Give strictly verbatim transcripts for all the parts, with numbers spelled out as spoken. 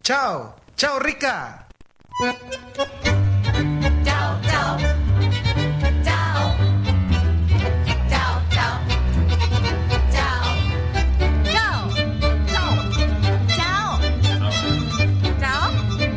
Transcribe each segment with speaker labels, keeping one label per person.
Speaker 1: Ciao, ciao Ricca.
Speaker 2: Ciao, ciao. Ciao. Ciao, ciao. Ciao. Ciao. Ciao. Ciao.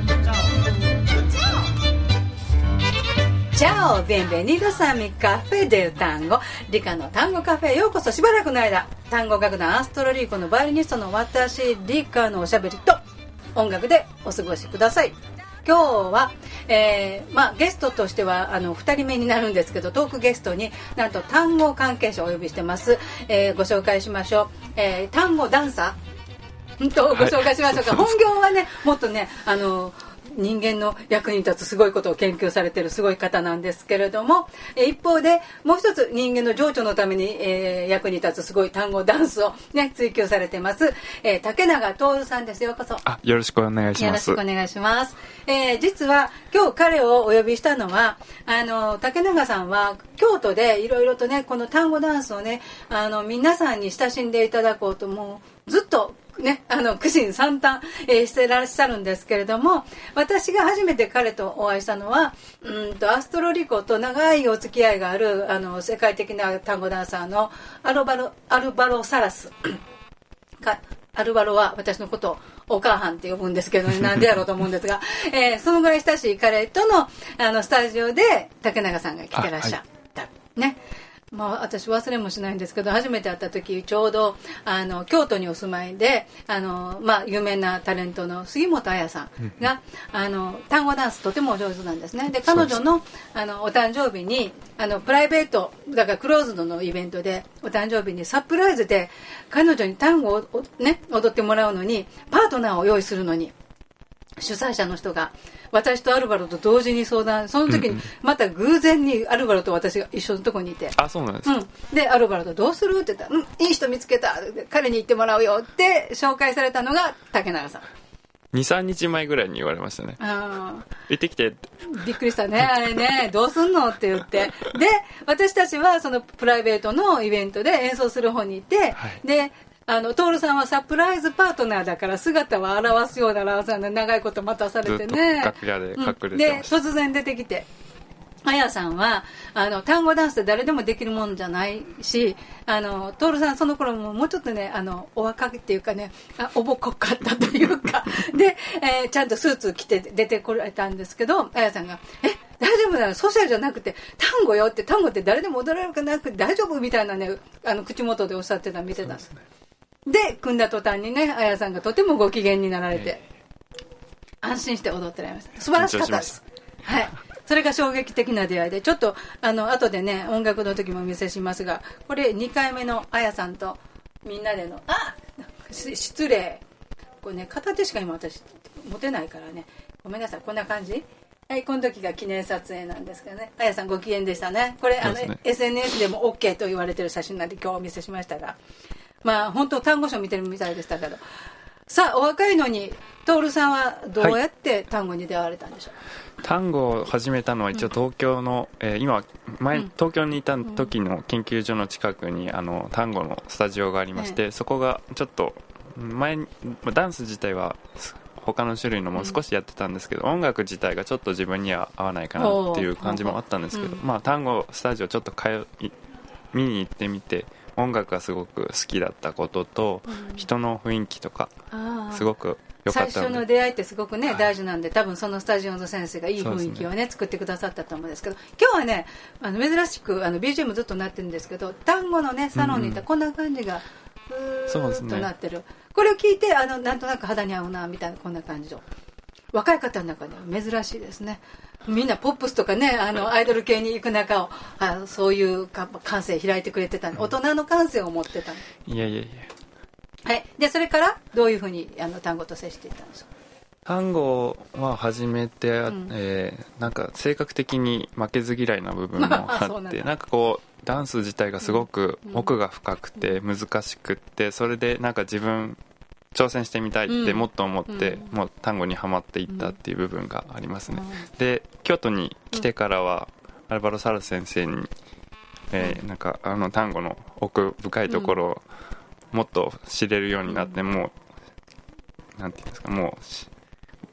Speaker 3: Ciao, bienvenidos a mi café del tango リカの単語カフェへようこそ。しばらくの間単語楽団アストロリーコのバイオリニストの私リカのおしゃべりと音楽でお過ごしください。今日は、えーまあ、ゲストとしてはあのふたりめになるんですけど、トークゲストになんと単語関係者をお呼びしてます、えー、ご紹介しましょう、えー、単語ダンサーとご紹介しましょうか、はい、本業はねもっとねあの人間の役に立つすごいことを研究されているすごい方なんですけれども、え一方でもう一つ人間の情緒のために、えー、役に立つすごい単語ダンスを、ね、追求されています、えー、竹永徹さんです。ようこそ。
Speaker 4: あ、よろしくお願いします。
Speaker 3: よろしくお願いします、えー、実は今日彼をお呼びしたのはあの竹永さんは京都でいろいろとねこの単語ダンスをねあの皆さんに親しんでいただこうともうずっとね、あの苦心惨憺、えー、してらっしゃるんですけれども、私が初めて彼とお会いしたのはうんとアストロリコと長いお付き合いがあるあの世界的な単語ダンサーのアルバロ、アルバロサラスかアルバロは私のことをお母さんって呼ぶんですけど、ね、なんでやろうと思うんですが、えー、そのぐらい親しい彼との、 あのスタジオで竹永さんが来てらっしゃった、はい、ね。まあ、私忘れもしないんですけど初めて会った時ちょうどあの京都にお住まいであの、まあ、有名なタレントの杉本彩さんが、うん、あの単語ダンスとても上手なんですね。で彼女 の, あのお誕生日にあのプライベートだからクローズドのイベントでお誕生日にサプライズで彼女に単語を、ね、踊ってもらうのにパートナーを用意するのに主催者の人が私とアルバロと同時に相談、その時にまた偶然にアルバロと私が一緒のところにいて、
Speaker 4: あ、そうなんです、
Speaker 3: うん、でアルバロとどうするって言ったら、うん、いい人見つけた、彼に言ってもらうよって紹介されたのが竹永さん。
Speaker 4: にさんにちまえぐらいに言われましたね。あ、行ってきてって。
Speaker 3: びっくりしたねあれねどうすんのって言ってで私たちはそのプライベートのイベントで演奏する方にいて、はい、であの徹さんはサプライズパートナーだから姿は現すような表さんで長いこと待たされてね、
Speaker 4: ずっと楽屋で隠れてました、うん、
Speaker 3: で突然出てきてあやさんはあの単語ダンスって誰でもできるもんじゃないしあの徹さんその頃ももうちょっとねあのお若いっていうかねあおぼこかったというかで、えー、ちゃんとスーツ着て出てこられたんですけどあやさんがえ大丈夫なのソシャルじゃなくて単語よって単語って誰でも踊れるかなくて大丈夫みたいなねあの口元でおっしゃってたの見てたんです。で組んだ途端にねあやさんがとてもご機嫌になられて安心して踊ってられました。素晴らしかったです。はい、それが衝撃的な出会いでちょっとあの後でね音楽の時もお見せしますがこれにかいめのあやさんとみんなでのあ失礼これね片手しか今私持てないからねごめんなさいこんな感じ。はい、この時が記念撮影なんですけどねあやさんご機嫌でしたね。これあの、ね、エスエヌエス でも OK と言われてる写真なんで今日お見せしましたがまあ本当単語書見てるみたいでしたけどさあお若いのに徹さんはどうやって単語に出会われたんでしょう。
Speaker 4: はい、単語を始めたのは一応東京の、うんえー、今前東京にいた時の研究所の近くにあの単語のスタジオがありまして、うん、そこがちょっと前ダンス自体は他の種類のも少しやってたんですけど、うん、音楽自体がちょっと自分には合わないかなっていう感じもあったんですけど、うん、まあ単語スタジオちょっと通い見に行ってみて音楽がすごく好きだったことと、うん、人の雰囲気とかすごく良かったので
Speaker 3: 最初の出会いってすごくね、はい、大事なんで多分そのスタジオの先生がいい雰囲気を ね, ね作ってくださったと思うんですけど今日はねあの珍しくあの ビージーエム ずっとなってるんですけど単語のねサロンに行ったらこんな感じがふーっとなってる、ね、これを聞いてあのなんとなく肌に合うなみたいなこんな感じの若い方の中では珍しいですね。みんなポップスとかねあのアイドル系に行く中をあそういう感性開いてくれてた、大人の感性を持ってた。
Speaker 4: いやいやいや、
Speaker 3: はい、でそれからどういうふうにあの単語と接していったんですか。
Speaker 4: 単語は初めて、うんえー、なんか性格的に負けず嫌いな部分もあって、なんかこうダンス自体がすごく奥が深くて難しくって、それでなんか自分挑戦してみたいってもっと思って、うん、もう単語にはまっていったっていう部分がありますね、うん、で京都に来てからは、うん、アルバロ・サル先生に、えー、なんかあの単語の奥深いところをもっと知れるようになって、うん、もうなんていうんですかもう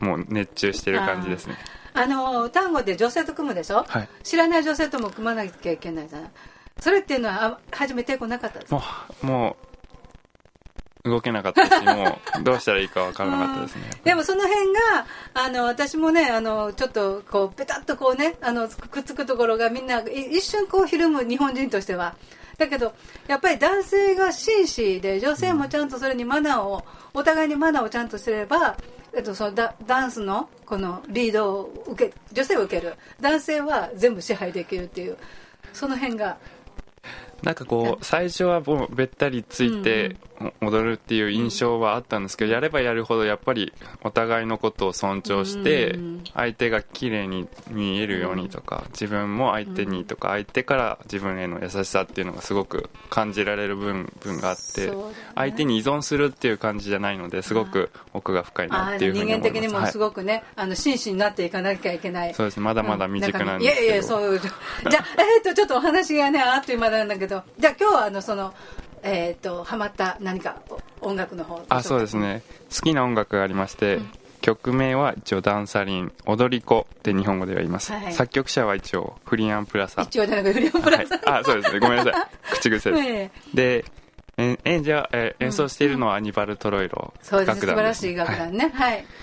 Speaker 4: もう熱中してる感じですね。
Speaker 3: あの単語で女性と組むでしょ、はい、知らない女性とも組まなきゃいけないじゃない。それっていうのは初め抵抗なかったですか？
Speaker 4: もう、もう動けなかったし、もうどうしたらいいか分からなかったですね。
Speaker 3: でもその辺があの私もね、あのちょっとこうペタッとこうね、あのくっつくところがみんな一瞬こうひるむ日本人としては。だけどやっぱり男性が紳士で女性もちゃんとそれにマナーを、うん、お互いにマナーをちゃんとすれば、えっと、そのダ, ダンスのこのリードを受け女性は受ける、男性は全部支配できるっていう、その辺が
Speaker 4: なんかこう最初はもうべったりついて踊るっていう印象はあったんですけど、やればやるほどやっぱりお互いのことを尊重して相手が綺麗に見えるようにとか、自分も相手にとか、相手から自分への優しさっていうのがすごく感じられる部分があって、相手に依存するっていう感じじゃないので、すごく奥が深いなっていうふうに思います。
Speaker 3: 人間的にもすごくね、あの真摯になっていかなきゃいけない。
Speaker 4: そうですね、まだまだ未熟なんですけど、
Speaker 3: いやいやそうじゃあ、えー、っとちょっとお話がねあっという間なんだけど、じゃあ今日はあのそのえー、とハマった何か音楽の方。
Speaker 4: あ、そうですね、好きな音楽がありまして、うん、曲名は一応ダンサリン、踊り子って日本語では言います、はいはい、作曲者は一応フリアンプラサ。
Speaker 3: 一応じゃなくてフリアンプラサ、
Speaker 4: はい、あ、そうですね、ごめんなさい口癖です、えー、でえ演者、え演奏しているのはアニバル・トロイロ楽団です、
Speaker 3: そうです、素晴らしい楽団ね、はい、はい、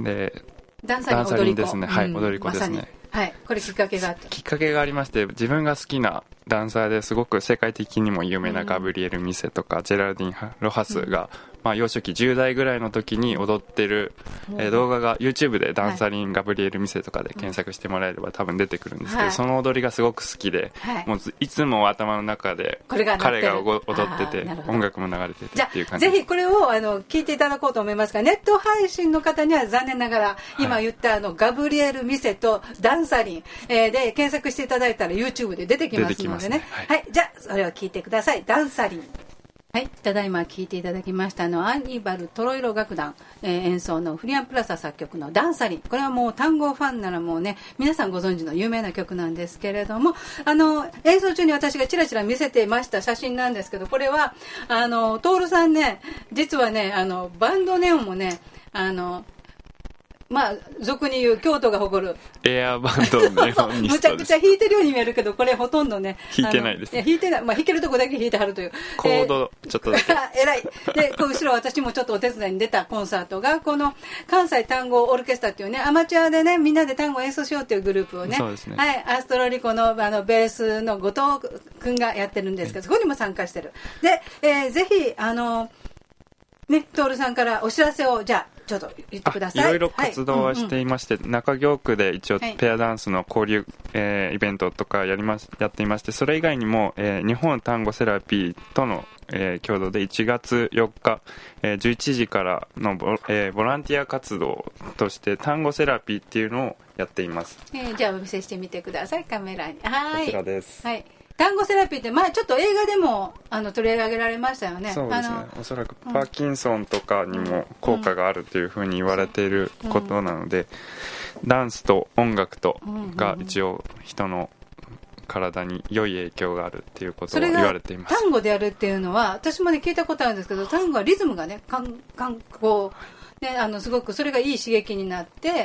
Speaker 4: で
Speaker 3: ダンサリン、踊り子ですね、
Speaker 4: はい、踊り子ですね、
Speaker 3: まはい、これきっかけがあった。
Speaker 4: きっかけがありまして、自分が好きなダンサーですごく世界的にも有名なガブリエル・ミセとか、うん、ジェラルディン・ロハスが、うん、まあ、幼少期じゅう代ぐらいの時に踊ってる、うん、えー、動画が YouTube でダンサリン、はい、ガブリエル・ミセとかで検索してもらえれば多分出てくるんですけど、はい、その踊りがすごく好きで、はい、もういつも頭の中で彼が踊ってて音楽も流れててっていう感じで、
Speaker 3: ぜひこれをあの聞いていただこうと思いますが、ネット配信の方には残念ながら今言ったあのガブリエル・ミセとダンサリン、えー、で検索していただいたら YouTube で出てきますのでね、はいはい、じゃあそれを聞いてください。ダンサリン。はい、ただいま聴いていただきましたのはアニバル・トロイロ楽団、えー、演奏のフリアンプラサ作曲のダンサリン。これはもう単語ファンならもうね皆さんご存知の有名な曲なんですけれども、あの演奏中に私がチラチラ見せていました写真なんですけど、これはあのトールさんね、実はねあのバンドネオンもね、あのまあ俗に言う京都が誇る
Speaker 4: エアバンドのネオンニストです。む
Speaker 3: ちゃくちゃ弾いてるように見えるけど、これほとんどね
Speaker 4: 弾いてないですね。
Speaker 3: 弾いてない、まあ、弾けるとこだけ弾いてはるという、
Speaker 4: コードちょっとだけ
Speaker 3: えらいで、こう後ろ私もちょっとお手伝いに出たコンサートがこの関西単語オーケストラっていうね、アマチュアでねみんなで単語を演奏しようっていうグループをね、
Speaker 4: そうですね、
Speaker 3: はい、アストロリコ の, あのベースの後藤君がやってるんですけど、そこにも参加してるで、えー、ぜひあのね、トールさんからお知らせをじゃあちょっと言ってください。
Speaker 4: いろいろ活動はしていまして、はい、うんうん、中京区で一応ペアダンスの交流、えー、イベントとかやりますやっていまして、それ以外にも、えー、日本単語セラピーとの、えー、共同でいちがつよっか、えー、じゅういちじからの ボ,、えー、ボランティア活動として単語セラピーっていうのをやっています、
Speaker 3: えー、じゃあお見せしてみてください、カメラに。はい、
Speaker 4: こちらです。
Speaker 3: はい、単語セラピーって前ちょっと映画でもあの取り上げられましたよね。
Speaker 4: そうですね、おそらくパーキンソンとかにも効果があるというふうに言われていることなので、うん、ダンスと音楽とが一応人の体に良い影響があるっていうことを言われています。
Speaker 3: 単語でやるっていうのは私もね聞いたことあるんですけど、単語はリズムがね、カンカンこうね、あのすごくそれがいい刺激になって、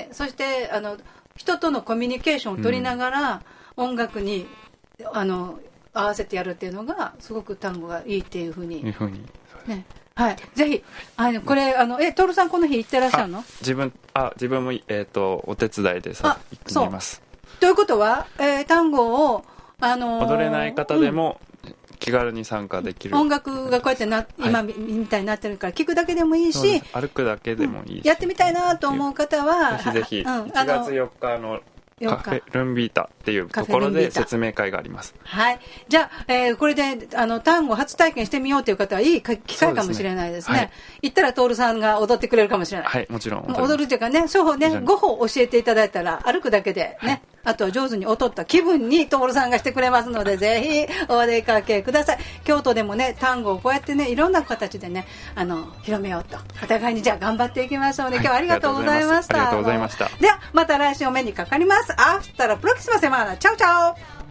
Speaker 3: そしてあの人とのコミュニケーションを取りながら音楽に、うん、あの合わせてやるっていうのがすごく単語がいいっていうふうに、
Speaker 4: いうふうに
Speaker 3: ね、はい、ぜひあのこれあのえトールさんこの日行ってらっしゃるの？
Speaker 4: 自分あ自分も、えー、とお手伝いでさ行ってみます。
Speaker 3: ということは、えー、単語を、あのー、
Speaker 4: 踊れない方でも、うん、気軽に参加できる。
Speaker 3: 音楽がこうやってな今みたいになってるから聞くだけでもいいし、
Speaker 4: 歩くだけでもいいし、
Speaker 3: うん、やってみたいなと思う方は
Speaker 4: ぜひぜひ、うん、いちがつよっかのカフェルンビータっていうところで説明会があります。
Speaker 3: はい、じゃあ、えー、これであの単語初体験してみようという方はいい機会かもしれないですね。はい、行ったらトールさんが踊ってくれるかもしれない。
Speaker 4: はい、もちろん
Speaker 3: 踊る。踊るというかね、初歩ね、ご歩教えていただいたら歩くだけでね、はい、あとは上手に踊った気分にトールさんがしてくれますのでぜひお出かけください。京都でもね単語をこうやってねいろんな形でねあの広めようと、お互いにじゃあ頑張っていきましょうね。今日はありがとうございました。
Speaker 4: ありがとうございました。
Speaker 3: ではまた来週お目にかかります。アフタラプロキシマセマーナ。チャオチャオ。